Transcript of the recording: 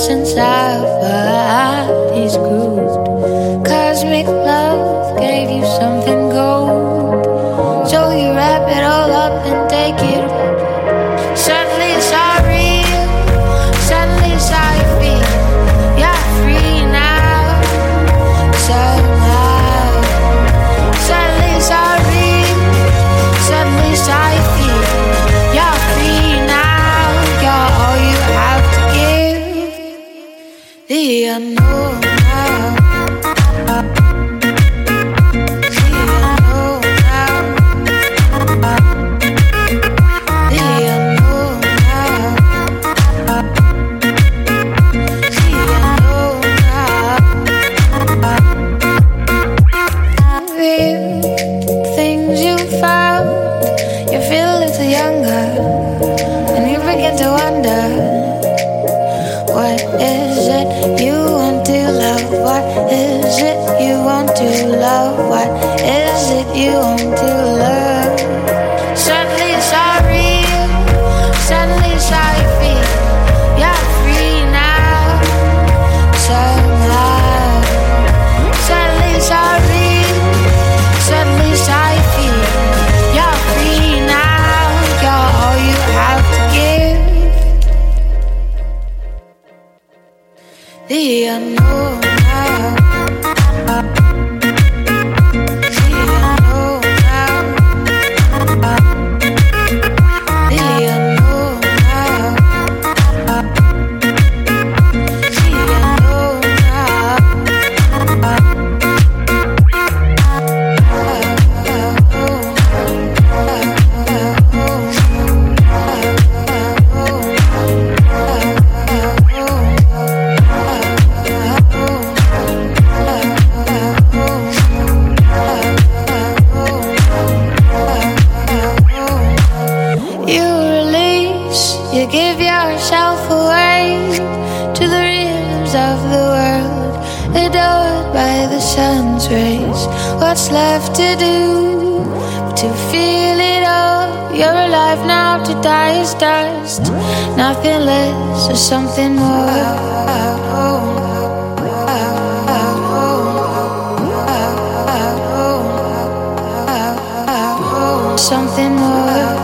since our bodies grew. Cosmic love gave you something gold, so you wrap it all up and take it. Suddenly it's all real, suddenly it's how you feel. You're free now, somehow. Suddenly it's all real, suddenly it's how you feel. You're free now, you're all you have to give. The unknown now. You want to love. Suddenly it's all real, suddenly it's how you feel. You're free now, somehow. Suddenly it's all real, suddenly it's how you feel. You're free now, you're all you have to give. The unknown now. You give yourself away to the rhythms of the world, adored by the sun's rays. What's left to do but to feel it all? You're alive now, to die is dust. Nothing less or something more. Something more.